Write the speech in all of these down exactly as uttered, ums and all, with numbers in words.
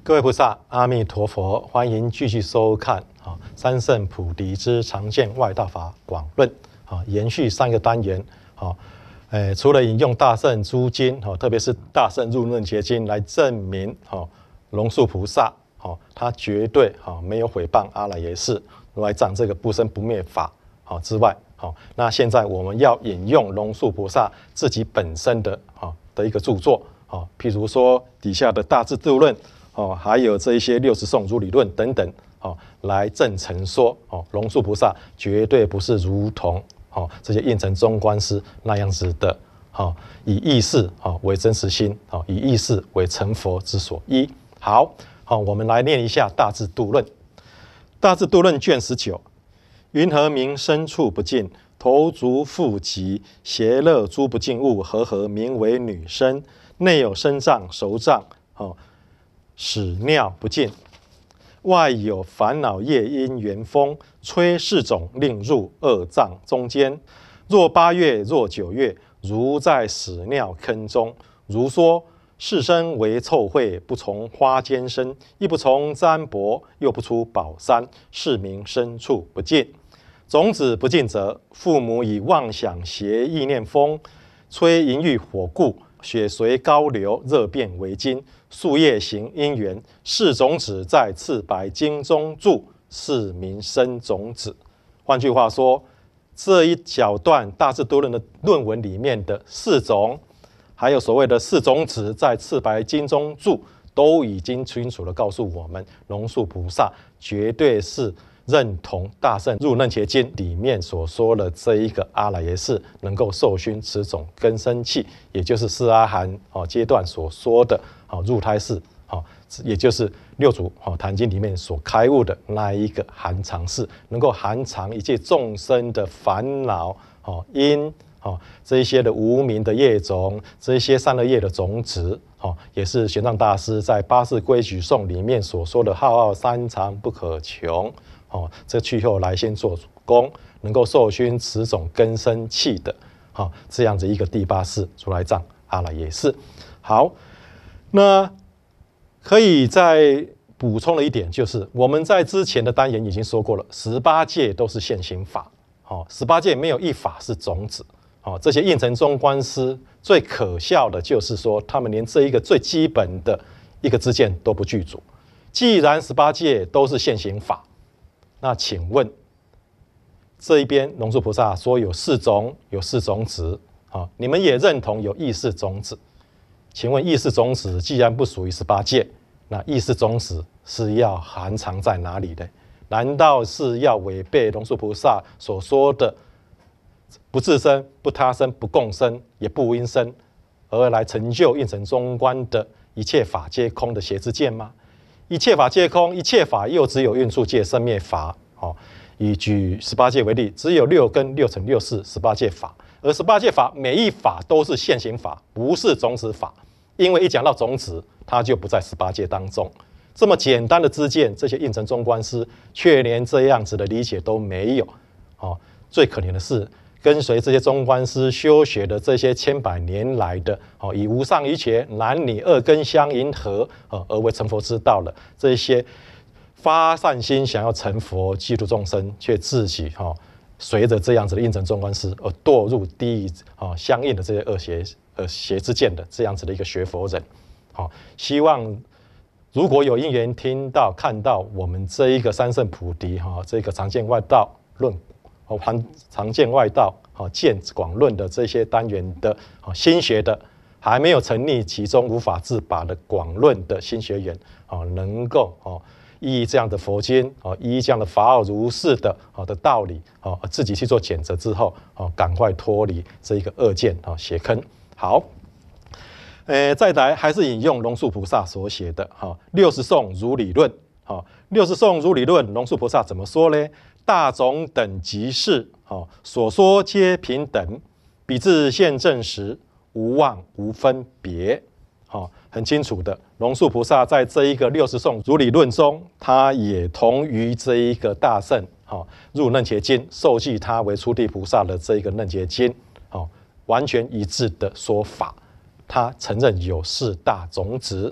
各位菩萨，阿弥陀佛，欢迎继续收看啊《三圣菩提之常见外道法广论》啊，延续上一个单元啊，呃，除了引用大圣诸经啊，特别是大圣入论结经来证明啊，龙树菩萨啊，他绝对啊没有毁谤阿赖耶识，来讲这个不生不灭法啊之外，好，那现在我们要引用龙树菩萨自己本身的啊的一个著作啊，譬如说底下的大智度论。哦，还有这一些六十颂如理论等等，哦，来证成说，哦，龙树菩萨绝对不是如同哦这些应成中观师那样子的，哦，以意识哦为真实心，哦，以意识为成佛之所依。好，好，我们来念一下大智度论。大智度论卷十九，云何名身处不净？头足腹极邪乐诸不净物，和合名为女身？内有身障、手障，哦。屎尿不尽，外有烦恼业因缘风，吹四种令入二脏中间。若八月，若九月，如在屎尿坑中。如说是身为臭秽，不从花间生，亦不从占卜，又不出宝山，是名身处不净。种子不净者，父母以妄想邪意念风，吹淫欲火故，血随高流，热变为金。树叶行因缘，是种子在赤白经中住，是名生种子。换句话说，这一小段大智度论的论文里面的四种，还有所谓的四种子在赤白经中住，都已经清楚地告诉我们，龙树菩萨绝对是认同大圣入楞伽经里面所说的这一个阿赖耶识能够受熏此种根生器，也就是四阿含阶段所说的入胎识，也就是六祖坛经里面所开悟的那一个含藏识，能够含藏一切众生的烦恼因这一些的无明的业种，这一些善恶业的种子，也是玄奘大师在八识规矩颂里面所说的浩浩三藏不可穷。哦，这去后来先做功，能够受熏此种根生器的，哦，这样子一个第八识如来藏阿赖耶识。好，那可以再补充了一点，就是我们在之前的单元已经说过了，十八界都是现行法，哦，十八界没有一法是种子，哦，这些应成中观师最可笑的就是说，他们连这一个最基本的一个知见都不具足。既然十八界都是现行法，那请问这一边龙树菩萨说有四种，有四种子，啊，你们也认同有意识种子？请问意识种子既然不属于十八界，那意识种子是要含藏在哪里的？难道是要违背龙树菩萨所说的不自生、不他生、不共生，也不因生，而来成就应成中观的一切法皆空的邪知见吗？一切法皆空，一切法又只有运处界生灭法。哦，以举十八界为例，只有六根、六尘、六识十八界法，而十八界法每一法都是现行法，不是种子法。因为一讲到种子，它就不在十八界当中。这么简单的知见，这些应成中观师却连这样子的理解都没有。哦，最可怜的是，跟随这些中观师修学的这些千百年来的，哦，以无上瑜伽男女二根相迎合，哦，而为成佛之道了。这些发善心想要成佛济度众生，却自己哈、哦、随着这样子的应成中观师而堕入地狱啊、哦，相应的这些恶邪呃邪之见的这样子的一个学佛人。好、哦，希望如果有因缘听到看到我们这一个三圣菩提哈、哦、这个常见外道论。哦，常见外道、哦见广论的这些单元的哦新学的，还没有沉溺其中无法自拔的广论的新学员，哦，能够哦依这样的佛经，哦依这样的法尔如是的哦的道理，哦自己去做检测之后，哦赶快脱离这一个恶见哦邪坑。好，呃，再来还是引用龙树菩萨所写的哈、哦、六十颂如理论，好、哦、六十颂如理论，龙树菩萨怎么说呢？大种等即是，哦，所说皆平等，彼至现证时，无妄无分别。哦，很清楚的，龙树菩萨在这一个六十颂如理论中，他也同于这一个大圣，哦，入楞伽经受记他为初地菩萨的这一个楞伽经，哦，完全一致的说法。他承认有四大种子，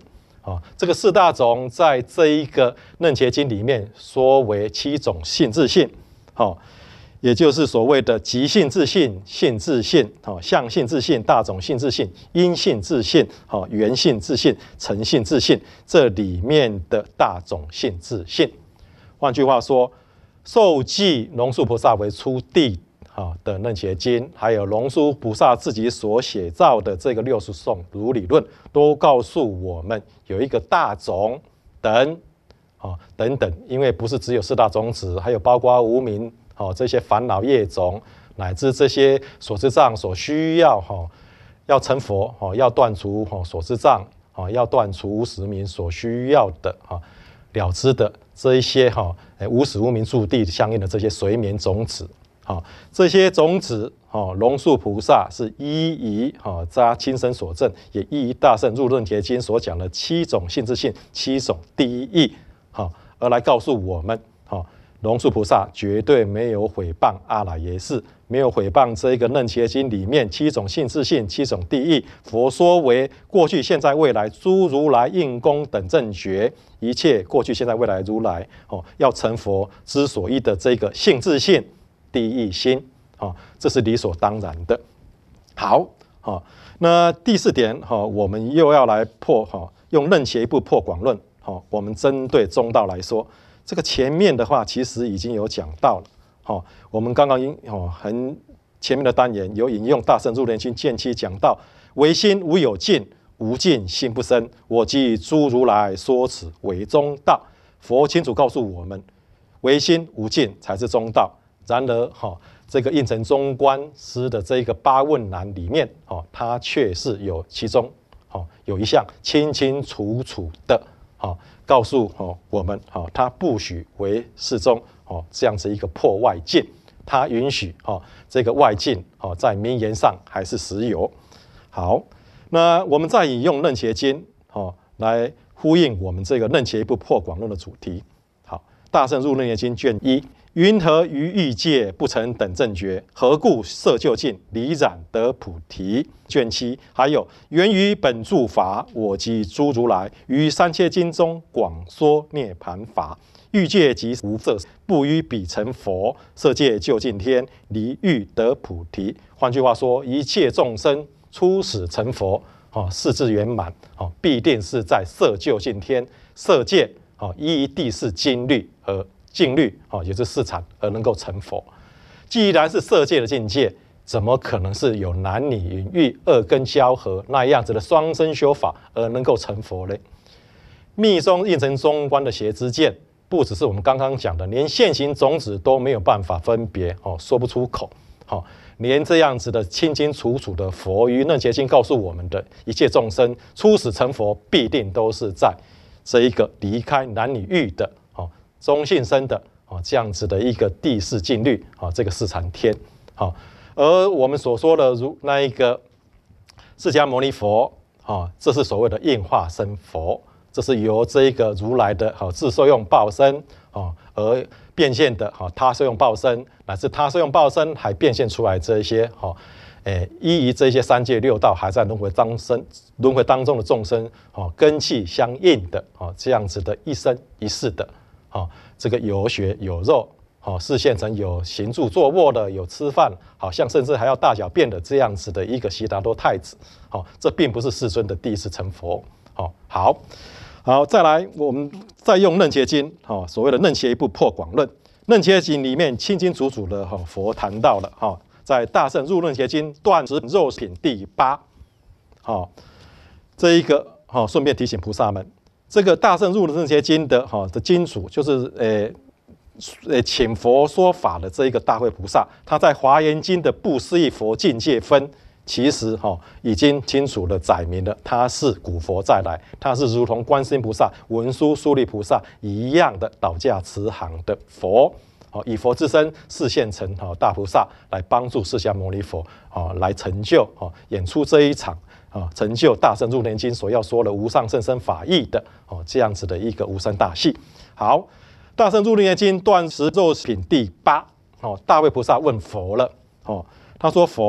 哦，这个四大种在这一个楞伽经里面说为七种性自性，哦，也就是所谓的极性自性、性自性、哦相性自性、大种性自性、因性自性、哦缘性自性、成性自性，这里面的大种性自性。换句话说，受记龙树菩萨为初地的楞伽经，还有龙树菩萨自己所写造的这个六十颂如理论，都告诉我们有一个大种等，哦等等，因为不是只有四大种子，还有包括无明。哦，这些烦恼业种，乃至这些所知障所需要哈、哦，要成佛哦，要断除哦所知障哦，要断除无始无明所需要的哈、哦、了知的这一些哈，哎、哦、无始无明住地相应的这些随眠种子，好、哦，这些种子哦，龙树菩萨是依以哈他亲身所证，也依于大圣入楞伽经所讲的七种性自性、七种第一义，好、哦，而来告诉我们，好、哦。龙树菩萨绝对没有毁谤阿赖耶识，没有毁谤这个楞伽经里面七种性自性、七种第一。佛说为过去、现在、未来诸如来应供等正觉，一切过去、现在、未来如来哦，要成佛之所依的这个性自性、第一心哦，这是理所当然的。好，好、哦，那第四点哈、哦，我们又要来破哈、哦，用楞伽一部破广论。好、哦，我们针对中道来说。这个前面的话其实已经有讲到了，好、哦，我们刚刚因哦很前面的单元有引用大圣入楞经卷七讲到，唯心无有尽，无尽心不生，我即诸如来说此为中道。佛清楚告诉我们，唯心无尽才是中道。然而，哈、哦，这个应成中观师的这个八问难里面，哦，它却是有其中，哦，有一项清清楚楚的，哦。告诉哦我们哦，他不许为世宗哦这样子一个破外境，他允许哦这个外境哦在名言上还是实有。好，那我们再引用楞伽经哦来呼应我们这个楞伽一部破广论的主题。好，大圣入楞伽经卷一，云何于欲界不成等正觉？何故色究竟离染得菩提？卷七还有源于本住法，我即诸如来于三切经中广说涅盘法。欲界即无色，不于彼成佛。色界究竟天，离欲得菩提。换句话说，一切众生初始成佛，哦，世智圆满，哦，必定是在色究竟天色界，哦，依于第四经律而净律，哦，也是四禅而能够成佛。既然是色界的境界，怎么可能是有男女淫欲二根交合那样子的双生修法而能够成佛呢？密宗应成中观的邪知见，不只是我们刚刚讲的，连现行种子都没有办法分别，哦，说不出口，哦，连这样子的清清楚楚的佛于楞伽经告诉我们的一切众生初始成佛，必定都是在这一个离开男女欲的，哦，中性身的，哦，这样子的一个第四净律，哦，这个四禅天，哦。而我们所说的如那一个释迦牟尼佛啊，这是所谓的应化身佛，这是由这一个如来的好自受用报身啊而变现的哈，他受用报身，乃至他受用报身还变现出来这一些哈，诶依于这些三界六道还在轮回当生轮回当中的众生哦，根器相应的哦，这样子的一生一世的哦，这个有血有肉。好，视现成有行住坐卧的，有吃饭，好像甚至还要大小便的这样子的一个悉达多太子。好，这并不是世尊的第一次成佛。好，好，好，再来，我们再用楞伽经，好，所谓的楞伽一部破广论。楞伽经里面清清楚楚的，哈，佛谈到了，哈，在大圣入楞伽经断食肉品第八，好，这一个，好，顺便提醒菩萨们，这个大圣入楞伽经的，哈的经主就是，呃。呃，请佛说法的这一个大慧菩萨，他在《华严经》的不思议佛境界分，其实哈、哦、已经清楚的载明了，他是古佛再来，他是如同观世音菩萨、文殊疏利菩萨一样的倒驾慈航的佛，哦，以佛之身示现成哈大菩萨来帮助释迦牟尼佛哦来成就哦演出这一场啊成就大圣入楞经所要说的无上甚深法义的哦这样子的一个无生大戏。好。大圣入楞伽经断食肉品第八，哦，大慧菩萨问佛了，哦，他说佛啊，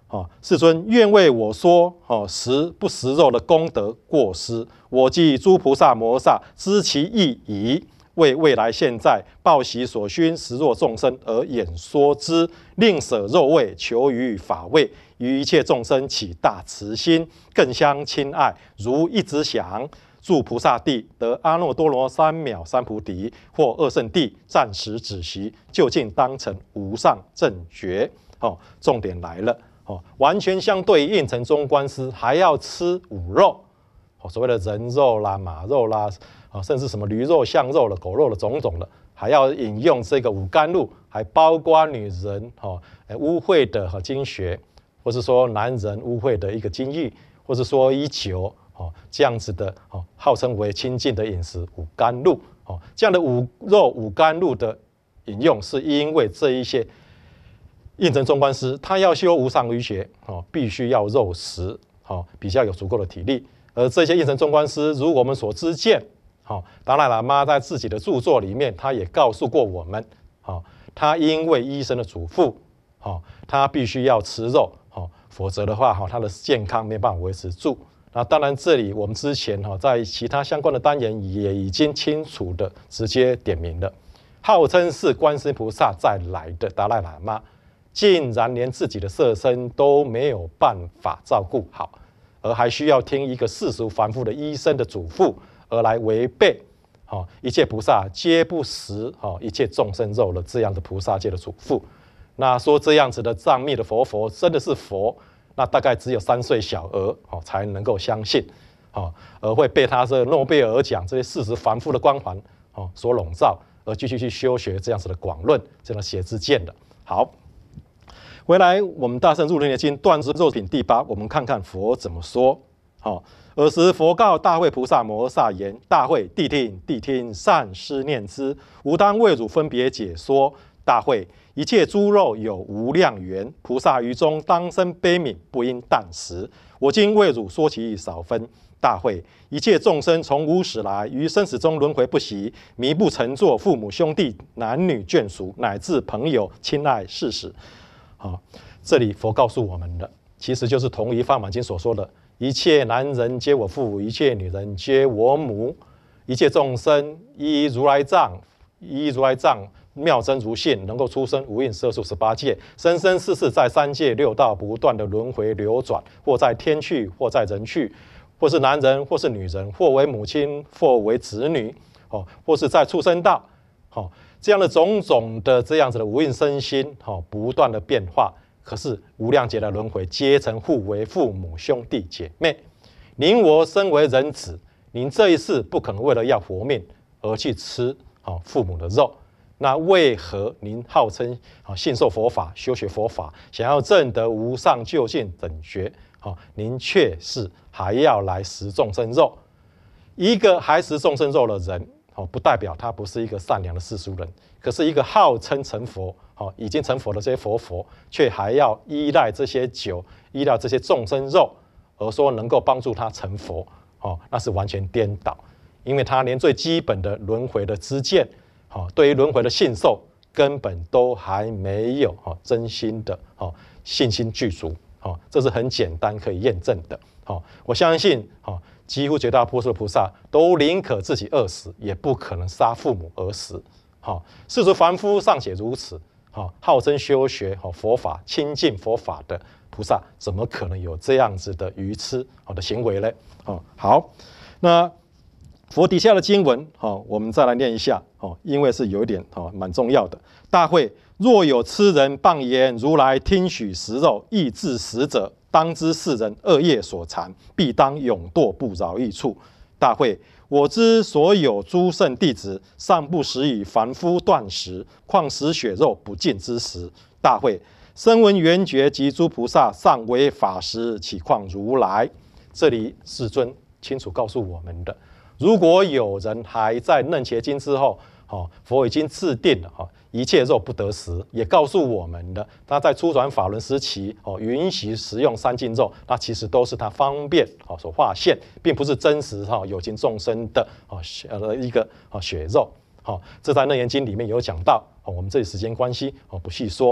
哦，世尊愿为我说哦食不食肉的功德过失，我即诸菩萨摩萨知其意矣，为未来现在报习所熏食若众生而演说之，令舍肉味，求于法味，于一切众生起大慈心，更相亲爱，如一直想。住菩萨地，得阿耨多罗三藐三菩提，或二圣地，暂时止息，究竟当成无上正觉。哦，重点来了，哦，完全相对应成中观师还要吃五肉，哦，所谓的人肉啦、马肉啦，啊，甚至什么驴肉、象肉的、狗肉的种种的，还要引用这个五甘露，还包括女人哦污秽的和经血，或是说男人污秽的一个精液，或是说以酒。哦，这样子的哦，号称为清净的饮食五甘露哦，这样的五肉五甘露的引用，是因为这一些应成中观师他要修无上瑜伽哦，必须要肉食哦，比较有足够的体力。而这些应成中观师，如我们所知见，哦，达赖喇嘛在自己的著作里面，他也告诉过我们，哦，他因为医生的嘱咐，哦，他必须要吃肉，哦，否则的话，哈，他的健康没办法维持住。那当然，这里我们之前哈在其他相关的单元也已经清楚的直接点明了，号称是观世音菩萨再来的达赖喇嘛，竟然连自己的色身都没有办法照顾好，而还需要听一个世俗凡夫的医生的嘱咐，而来违背哈一切菩萨皆不食哈一切众生肉的这样的菩萨界的嘱咐。那说这样子的藏密的佛佛真的是佛？那大概只有三岁小儿哦才能够相信，哦，而会被他这诺贝尔奖这些事实凡夫的光环哦所笼罩，而继续去修学这样子的广论，这样的邪知见的。好，回来我们大圣入轮耶经断食肉品第八，我们看看佛怎么说。好，尔时佛告大会菩萨摩萨言：大会，谛听，谛听，善思念之，吾当为汝分别解说。大会，一切诸肉有无量缘，菩萨于中当生悲悯，不应啖食。我今为汝说其少分。大会，一切众生从无始来，于生死中轮回不息，迷不成作，父母兄弟、男女眷属，乃至朋友亲爱事使。好，这里佛告诉我们的，其实就是同一《法满经》所说的：一切男人皆我父，一切女人皆我母，一切众生依如来藏，依如来藏。妙真如性，能够出生无印摄数十八界，生生世世在三界六道不断的轮回流转，或在天趣，或在人趣，或是男人，或是女人，或为母亲，或为子女，哦，或是在畜生道，哦，这样的种种的这样子的无印身心，哦，不断的变化。可是无量劫的轮回，皆曾互为父母兄弟姐妹。您我身为人子，您这一世不可能为了要活命而去吃哦父母的肉。那为何您号称啊信受佛法、修学佛法，想要证得无上究竟等觉，啊，您却是还要来食众生肉？一个还食众生肉的人，哦，不代表他不是一个善良的世俗人。可是，一个号称成佛，哦，已经成佛的这些佛佛，却还要依赖这些酒、依赖这些众生肉，而说能够帮助他成佛，哦，那是完全颠倒，因为他连最基本的轮回的知见。哦，对于轮回的信受，根本都还没有哦真心的哦信心具足，哦，这是很简单可以验证的。哦，我相信哦，几乎绝大多数的菩萨都宁可自己饿死，也不可能杀父母而死。好，世俗凡夫尚且如此，好，号称修学好佛法、亲近佛法的菩萨，怎么可能有这样子的愚痴好的行为呢？哦，好，那。佛底下的经文，哦，我们再来念一下，哦，因为是有一点哦蛮重要的。大会，若有痴人谤言如来听许食肉，亦致死者，当知是人恶业所缠，必当永堕不饶益处。大会，我知所有诸圣弟子，尚不食以凡夫断食，况食血肉不净之食。大会，声闻缘觉及诸菩萨尚为法师，岂况如来？这里世尊清楚告诉我们的。如果有人还在楞伽经之后，哦，佛已经制定了哈，一切肉不得食，也告诉我们的，他在初转法轮时期，哦，允许食用三净肉，那其实都是他方便哦所化现，并不是真实哈有情众生的哦呃一个哦血肉，好，这在楞严经里面有讲到，哦，我们这里时间关系哦不细说。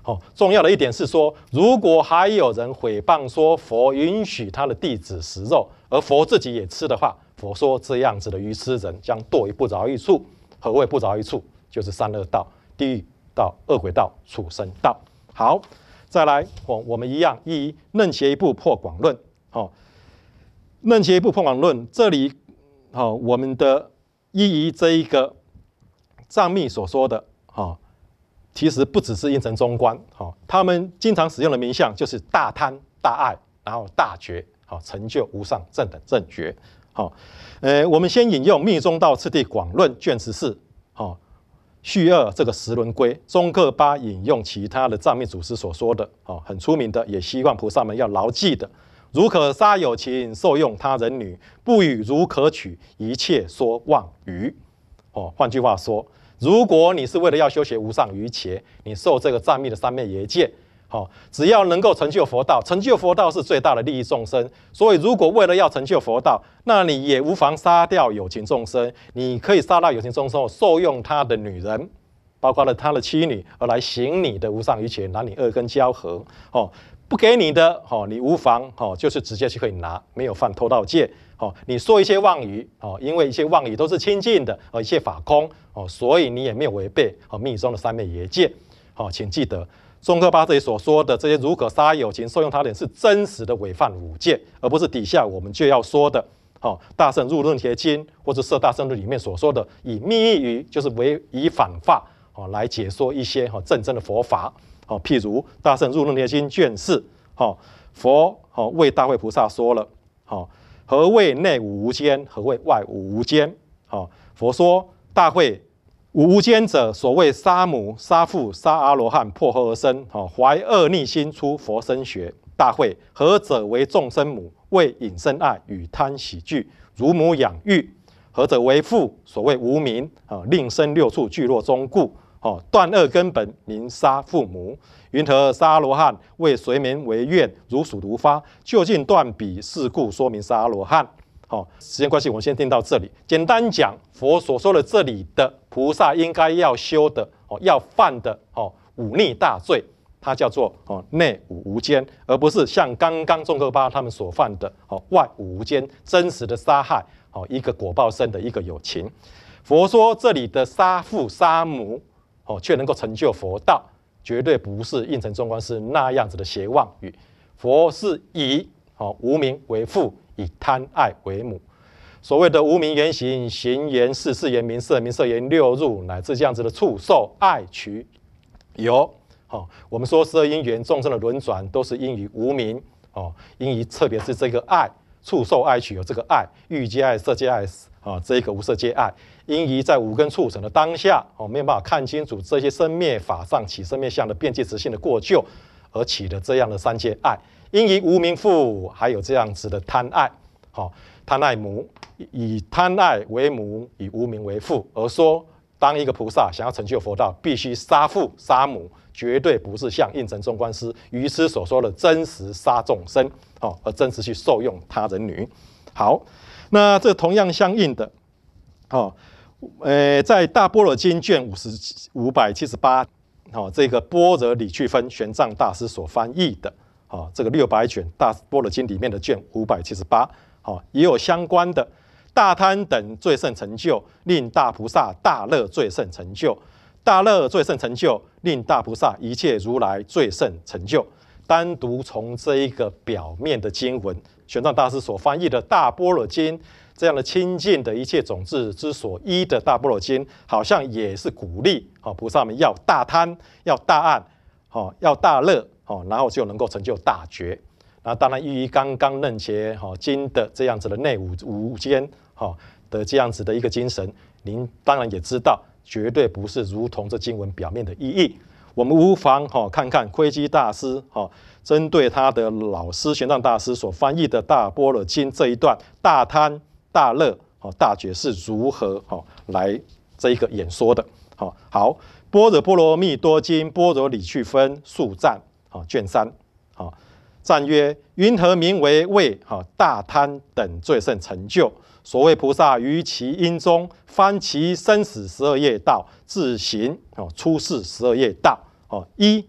哦，重要的一点是说，如果还有人诽谤说佛允许他的弟子食肉，而佛自己也吃的话，佛说这样子的愚痴人将堕于不着一处。何谓不着一处？就是三恶道、地狱道、恶鬼道、畜生道。好，再来，我我们一样依楞伽一部破广论。哦，楞伽一部破广论这里，哦，我们的依于这一个藏密所说的，哦，其实不只是应成中观，哦，他们经常使用的名相就是大贪、大爱，然后大觉，好，成就无上正等正觉。好，呃，我们先引用《密宗道次第广论》卷十四，好，序二这个十轮规，宗喀巴引用其他的藏密祖师所说的，哦，很出名的，也希望菩萨们要牢记的：如可杀有情，受用他人女，不与如可取，一切说妄语。哦，换句话说，如果你是为了要修学无上瑜伽，你受这个藏密的三昧耶戒。好，只要能够成就佛道，成就佛道是最大的利益众生。所以，如果为了要成就佛道，那你也无妨杀掉有情众生。你可以杀掉有情众生，受用他的女人，包括了他的妻女，而来行你的无上瑜伽，男女二根交合。哦，不给你的，哦，你无妨，哦，就是直接去可以拿，没有犯偷盗戒。哦，你说一些妄语，哦，因为一些妄语都是清净的，哦，一切法空，哦，所以你也没有违背哦密宗的三昧耶戒。哦，请记得。宗喀巴这里所说的这些如可杀有情、受用他人，是真实的违犯五戒，而不是底下我们就要说的，哦，大圣入论帖经或者摄大圣论里面所说的，以密意语，就是为以反法，哦，来解说一些哈正真的佛法，哦，譬如大圣入论帖经卷四，哦，佛哦为大慧菩萨说了，哦，何谓内五无间？何谓外五无间？哦，佛说大慧。五无间者，所谓杀母、杀父、杀阿罗汉，破合而生，怀恶逆心出佛身学。大慧，何者为众生母？为引生爱与贪喜惧，如母养育。何者为父？所谓无明，令生六处聚落中故。断恶根本，名杀父母。云何杀阿罗汉？为随眠为愿，如数如发。究竟断彼事故，说明杀阿罗汉。好，时间关系，我们先听到这里。简单讲，佛所说的这里的菩萨应该要修的、哦，要犯的哦忤逆大罪，它叫做哦内五无间，而不是像刚刚宗喀巴他们所犯的哦外五无间，真实的杀害哦一个果报身的一个有情。佛说这里的杀父杀母哦，却能够成就佛道，绝对不是应成中观师那样子的邪妄语。佛是以哦无明为父。以贪爱为母，所谓的无明言行、行言事、事言名色、名色言六入，乃至这样子的触受爱取有。哦，我们说十二因缘众生的轮转，都是因于无明。哦，因于特别是这个爱，触受爱取有这个爱，欲界爱、色界爱啊，这一个无色界爱，因于在五根触尘的当下，哦，没有办法看清楚这些生灭法上起生灭相的边界直性的过旧，而起了这样的三界爱。因以无明父，还有这样子的贪爱，好，贪爱母，以贪爱为母，以无明为父，而说当一个菩萨想要成就佛道，必须杀父杀母，绝对不是像应成中观师愚痴所说的真实杀众生，哦，而真实去受用他人女。好，那这同样相应的，哦，呃，在大般若经卷五十五百七十八，哦，这个般若理趣分玄奘大师所翻译的。哦，这个六百卷大般若经里面的卷五百七十八，哦，也有相关的大贪等最胜成就，令大菩萨大乐最胜成就；大乐最胜成就，令大菩萨一切如来最胜成就。单独从这一个表面的经文，玄奘大师所翻译的大般若经，这样的清净的一切种子之所依的大般若经，好像也是鼓励哦菩萨们要大贪，要大爱，哦，要大乐。哦，然后就能够成就大觉。那当然，依于刚刚楞伽哈经的这样子的内五无间哈的这样子的一个精神，您当然也知道，绝对不是如同这经文表面的意义。我们无妨哈看看窥基大师哈针对他的老师玄奘大师所翻译的大般若经这一段大贪大乐哦大觉是如何哈来这一个演说的。好，好，般若波罗蜜多经般若理趣分数赞。好，卷三，好，赞曰：云何名为为好大贪等最胜成就？所谓菩萨于其因中翻其生死十二业道，自行哦出世十二业道。哦，一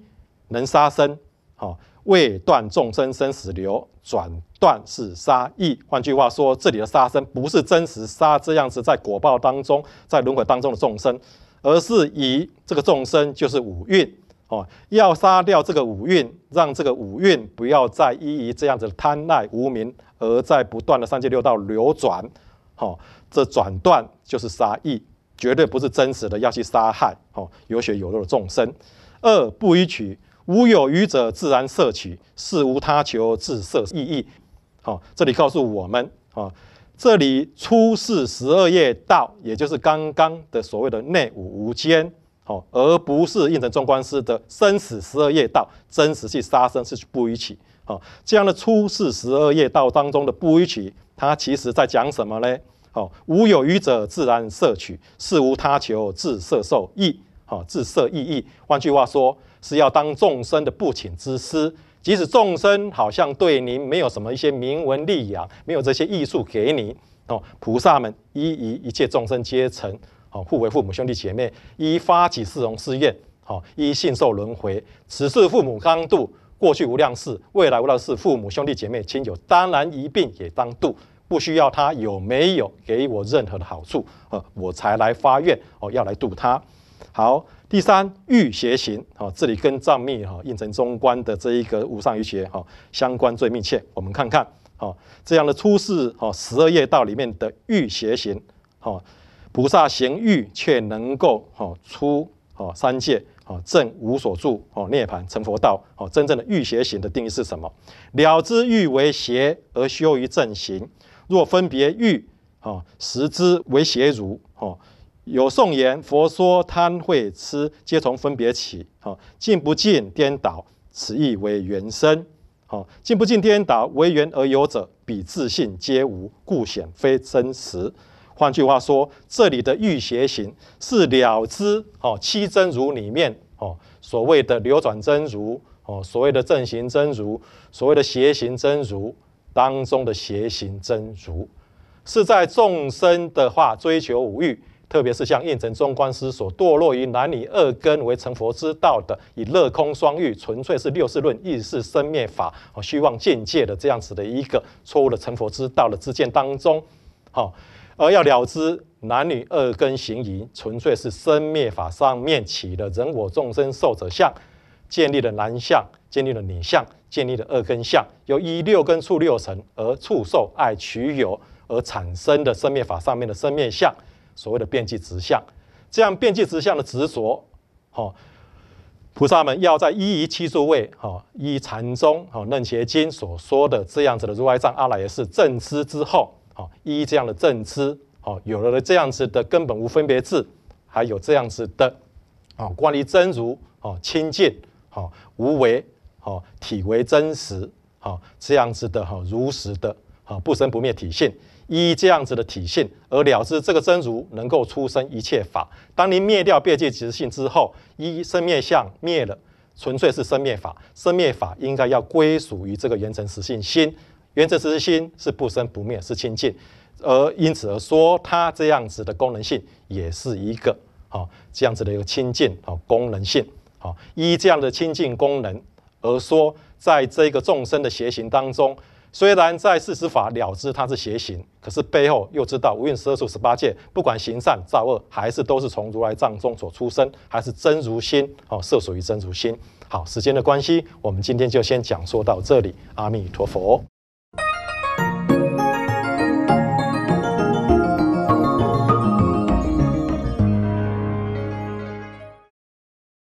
能杀生，好，未断众生生死流，转断是杀意。换句话说，这里的杀生不是真实杀这样子在果报当中、在轮回当中的众生，而是以这个众生就是五蕴，哦，要杀掉这个五蕴，让这个五蕴不要再依于这样子的贪爱无明，而在不断的三界六道流转，哦，这转断就是杀意。绝对不是真实的要去杀害哦有血有肉的众生。二不依取，无有余者自然摄取，事无他求，自摄意义。好、哦，这里告诉我们哦，这里出世十二业道，也就是刚刚的所谓的内五无间，哦，而不是应成中观师的生死十二业道，真实去杀生是不依取。哦，这样的出世十二业道当中的不依取，它其实在讲什么呢？哦，无有余者自然摄取，事无他求，自摄受益。好，自摄意义。换句话说，是要当众生的不请之师。即使众生好像对您没有什么一些名闻利养，没有这些艺术给你，哦，菩萨们依于一切众生阶层，哦，互为父母兄弟姐妹，依发起四弘誓愿，哦，依信受轮回。此事父母当度，过去无量世，未来无量世，父母兄弟姐妹亲友，当然一并也当度。不需要他有没有给我任何的好处，呃，我才来发愿哦，要来度他。好，第三欲邪行，哦，这里跟藏密哈应成中观的这一个无上瑜伽哈相关最密切。我们看看，哦，这样的出世哦十二业道里面的欲邪行，哦，菩萨行欲却能够哦出哦三界。哦，正无所住，哦，涅槃成佛道，哦，真正的欲邪行的定义是什么？了知欲为邪而修于正行，若分别欲，哦，识之为邪如，哦，有颂言，佛说贪慧痴，皆从分别起，哦，尽不尽颠倒，此亦为缘生，哦，尽不尽颠倒，为缘而有者，彼自性皆无，故显非真实。换句话说，这里的欲邪行是了知哦七真如里面哦所谓的流转真如哦所谓的正行真如，所谓的邪行真如当中的邪行真如，是在众生的话追求五欲，特别是像应成中观师所堕落于男女二根为成佛之道的，以乐空双欲，纯粹是六世论意识生灭法哦虚妄境界的这样子的一个错误的成佛之道的知见当中，好。而要了知男女二根行淫，纯粹是生灭法上面起了人我众生寿者相，建立了男相，建立了女相，建立了二根相，由依六根触六尘而触受爱取有而产生的生灭法上面的生灭相，所谓的遍计执相。这样遍计执相的执着，哦，菩萨们要在依于七诸位，哦，依禅宗、哦楞伽经所说的这样子的如来藏阿赖耶识正知之后。依这样的正知，有了这样子的根本无分别智，还有这样子的关于真如清净无为体为真实这样子的如实的不生不灭体性，依这样子的体性而了知这个真如能够出生一切法。当您灭掉遍计执性之后，依生灭相灭了，纯粹是生灭法。生灭法应该要归属于这个圆成实性心。圆成实性心是不生不灭，是清净，而因此而说，它这样子的功能性也是一个好、哦、这样子的一个清净好、哦、功能性好、哦，依这样的清净功能而说，在这个众生的邪行当中，虽然在事实法了知它是邪行，可是背后又知道无蕴十二处十八界，不管行善造恶，还是都是从如来藏中所出生，还是真如心哦，摄属于真如心。好，时间的关系，我们今天就先讲说到这里。阿弥陀佛。